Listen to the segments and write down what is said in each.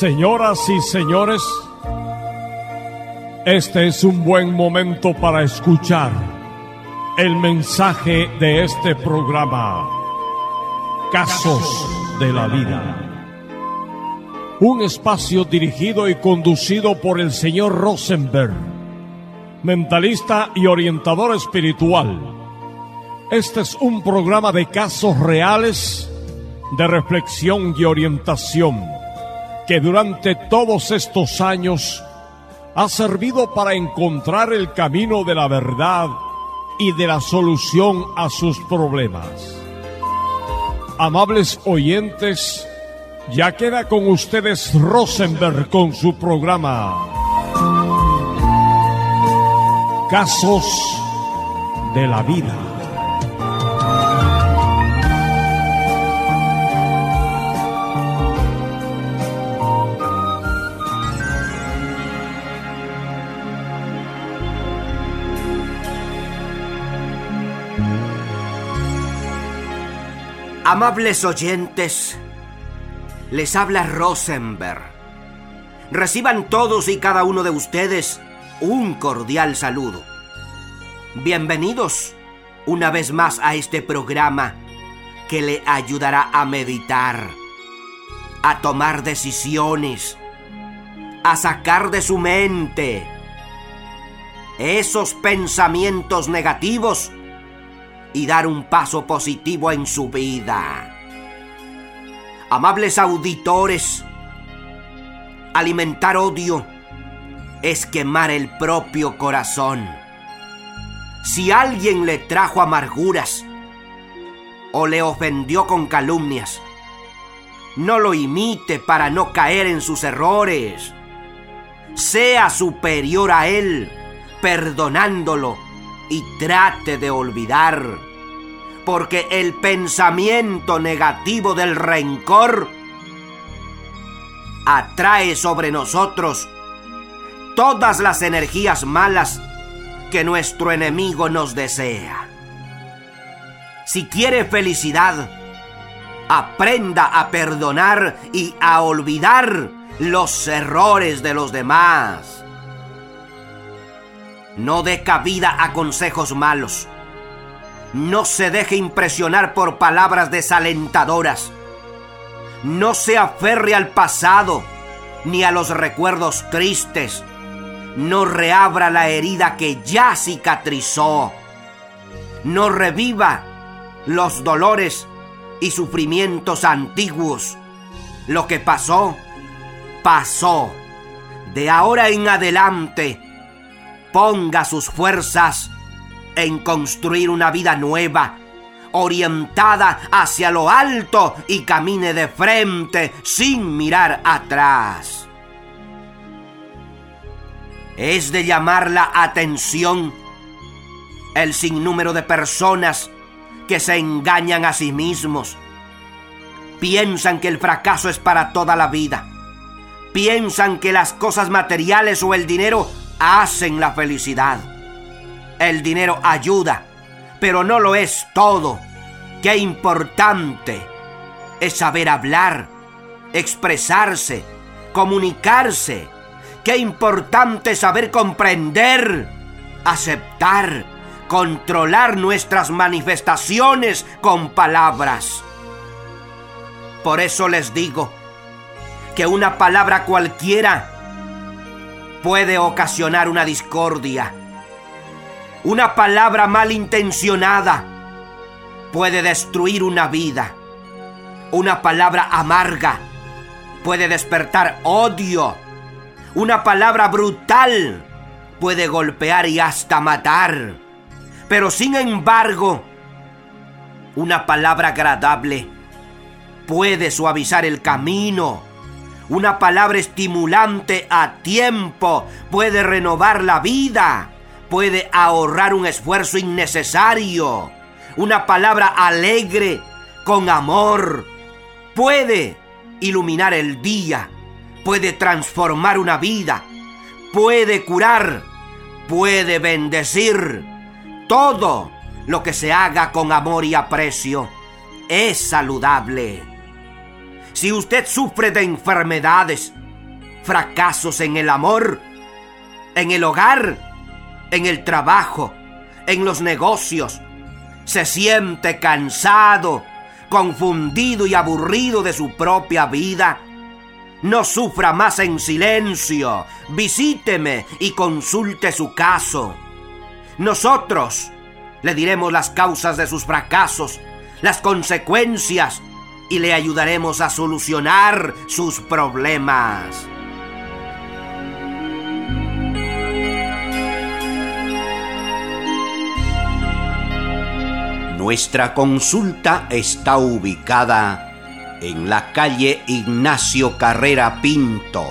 Señoras y señores, este es un buen momento para escuchar el mensaje de este programa, Casos de la Vida. Un espacio dirigido y conducido por el señor Rosenberg, mentalista y orientador espiritual. Este es un programa de casos reales, de reflexión y orientación, que durante todos estos años ha servido para encontrar el camino de la verdad y de la solución a sus problemas. Amables oyentes, ya queda con ustedes Rosenberg con su programa Casos de la Vida. Amables oyentes, les habla Rosenberg. Reciban todos y cada uno de ustedes un cordial saludo. Bienvenidos una vez más a este programa que le ayudará a meditar, a tomar decisiones, a sacar de su mente esos pensamientos negativos y dar un paso positivo en su vida. Amables auditores, alimentar odio es quemar el propio corazón. Si alguien le trajo amarguras o le ofendió con calumnias, no lo imite para no caer en sus errores. Sea superior a él, perdonándolo, y trate de olvidar, porque el pensamiento negativo del rencor atrae sobre nosotros todas las energías malas que nuestro enemigo nos desea. Si quiere felicidad, aprenda a perdonar y a olvidar los errores de los demás. No dé cabida a consejos malos. No se deje impresionar por palabras desalentadoras. No se aferre al pasado ni a los recuerdos tristes. No reabra la herida que ya cicatrizó. No reviva los dolores y sufrimientos antiguos. Lo que pasó, pasó. De ahora en adelante, ponga sus fuerzas en construir una vida nueva, orientada hacia lo alto, y camine de frente sin mirar atrás. Es de llamar la atención el sinnúmero de personas que se engañan a sí mismos. Piensan que el fracaso es para toda la vida. Piensan que las cosas materiales o el dinero hacen la felicidad. El dinero ayuda, pero no lo es todo. Qué importante es saber hablar, expresarse, comunicarse. Qué importante es saber comprender, aceptar, controlar nuestras manifestaciones con palabras. Por eso les digo que una palabra cualquiera puede ocasionar una discordia. Una palabra malintencionada puede destruir una vida. Una palabra amarga puede despertar odio. Una palabra brutal puede golpear y hasta matar. Pero sin embargo, una palabra agradable puede suavizar el camino. Una palabra estimulante a tiempo puede renovar la vida, puede ahorrar un esfuerzo innecesario. Una palabra alegre, con amor, puede iluminar el día, puede transformar una vida, puede curar, puede bendecir. Todo lo que se haga con amor y aprecio es saludable. Si usted sufre de enfermedades, fracasos en el amor, en el hogar, en el trabajo, en los negocios. Se siente cansado, confundido y aburrido de su propia vida. No sufra más en silencio. Visíteme y consulte su caso. Nosotros le diremos las causas de sus fracasos, las consecuencias, y le ayudaremos a solucionar sus problemas. Nuestra consulta está ubicada en la calle Ignacio Carrera Pinto,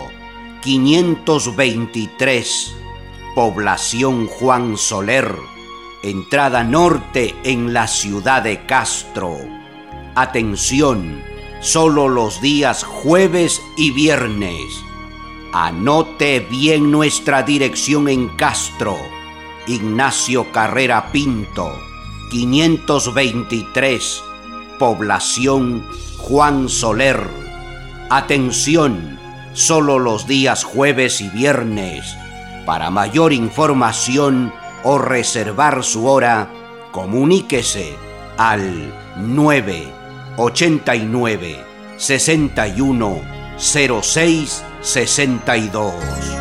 523, población Juan Soler, entrada norte en la ciudad de Castro. Atención, solo los días jueves y viernes. Anote bien nuestra dirección en Castro, Ignacio Carrera Pinto, 523, población Juan Soler. Atención, solo los días jueves y viernes. Para mayor información o reservar su hora, comuníquese al 989 61 06 62.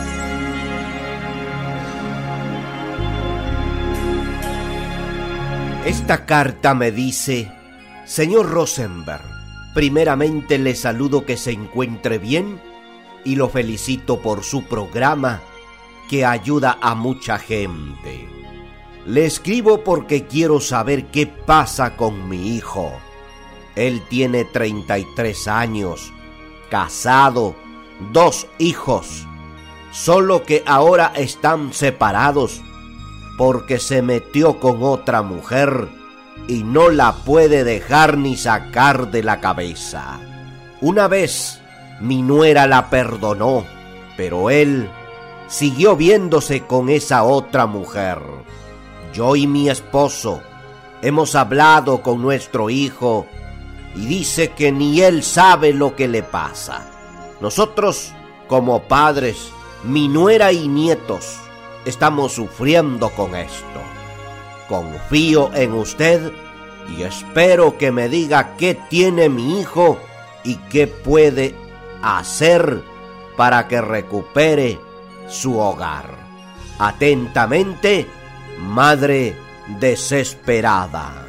Esta carta me dice: señor Rosenberg, primeramente le saludo que se encuentre bien y lo felicito por su programa que ayuda a mucha gente. Le escribo porque quiero saber qué pasa con mi hijo. Él tiene 33 años, casado, 2 hijos, solo que ahora están separados porque se metió con otra mujer y no la puede dejar ni sacar de la cabeza. Una vez mi nuera la perdonó, pero él siguió viéndose con esa otra mujer. Yo y mi esposo hemos hablado con nuestro hijo y dice que ni él sabe lo que le pasa. Nosotros, como padres, mi nuera y nietos, estamos sufriendo con esto. Confío en usted y espero que me diga qué tiene mi hijo y qué puede hacer para que recupere su hogar. Atentamente, madre desesperada.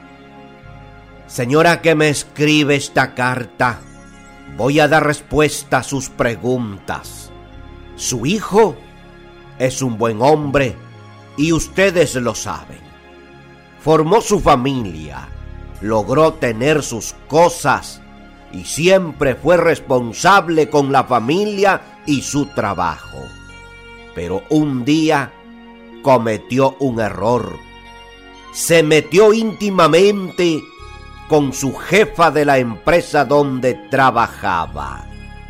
Señora que me escribe esta carta, voy a dar respuesta a sus preguntas. Su hijo es un buen hombre y ustedes lo saben. Formó su familia, logró tener sus cosas y siempre fue responsable con la familia y su trabajo. Pero un día cometió un error. Se metió íntimamente con su jefa de la empresa donde trabajaba.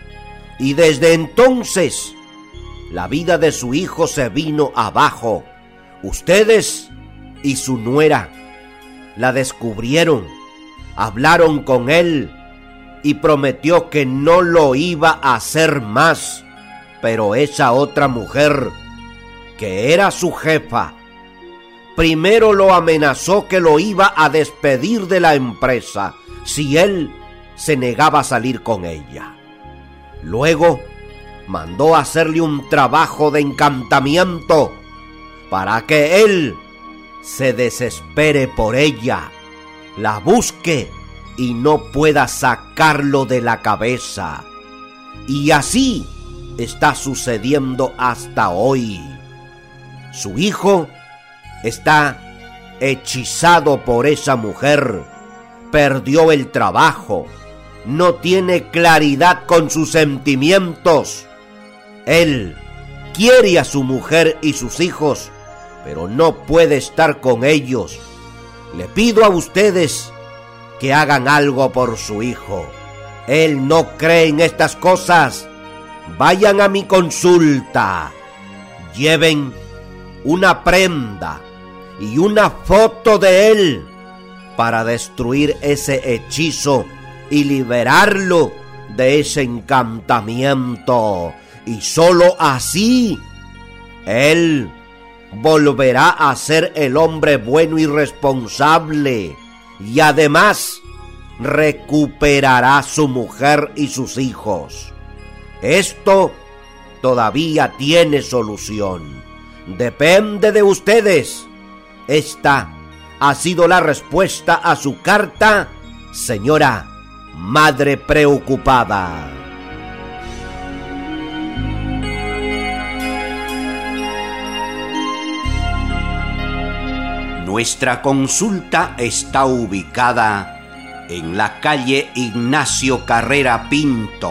Y desde entonces la vida de su hijo se vino abajo. Ustedes y su nuera la descubrieron, hablaron con él y prometió que no lo iba a hacer más. Pero esa otra mujer, que era su jefa, primero lo amenazó que lo iba a despedir de la empresa si él se negaba a salir con ella. Luego mandó a hacerle un trabajo de encantamiento para que él se desespere por ella, la busque y no pueda sacarlo de la cabeza. Y así está sucediendo hasta hoy. Su hijo está hechizado por esa mujer, perdió el trabajo, no tiene claridad con sus sentimientos. Él quiere a su mujer y sus hijos, pero no puede estar con ellos. Le pido a ustedes que hagan algo por su hijo. Él no cree en estas cosas. Vayan a mi consulta. Lleven una prenda y una foto de él para destruir ese hechizo y liberarlo de ese encantamiento. Y sólo así él volverá a ser el hombre bueno y responsable, y además recuperará su mujer y sus hijos. Esto todavía tiene solución. Depende de ustedes. Esta ha sido la respuesta a su carta, señora Madre Preocupada. Nuestra consulta está ubicada en la calle Ignacio Carrera Pinto,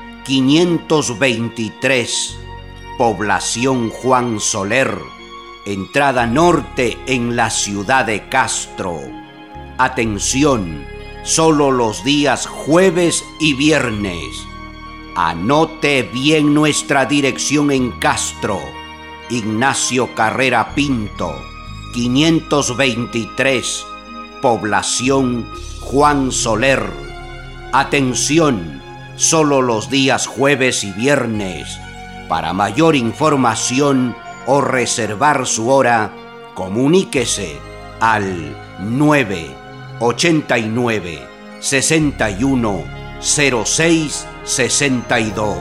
523, población Juan Soler, entrada norte en la ciudad de Castro. Atención, solo los días jueves y viernes. Anote bien nuestra dirección en Castro, Ignacio Carrera Pinto, 523, población Juan Soler. Atención, solo los días jueves y viernes. Para mayor información o reservar su hora, comuníquese al 989 61 06 62.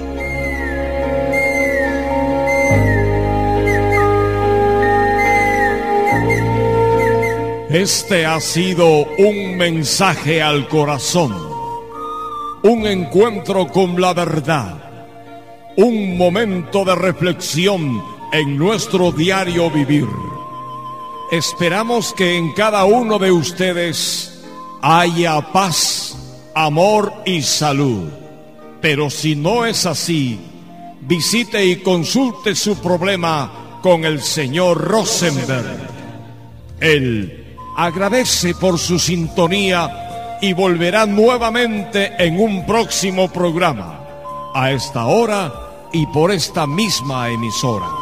Este ha sido un mensaje al corazón, un encuentro con la verdad, un momento de reflexión en nuestro diario vivir. Esperamos que en cada uno de ustedes haya paz, amor y salud. Pero si no es así, visite y consulte su problema con el señor Rosenberg. Él agradece por su sintonía y volverá nuevamente en un próximo programa, a esta hora y por esta misma emisora.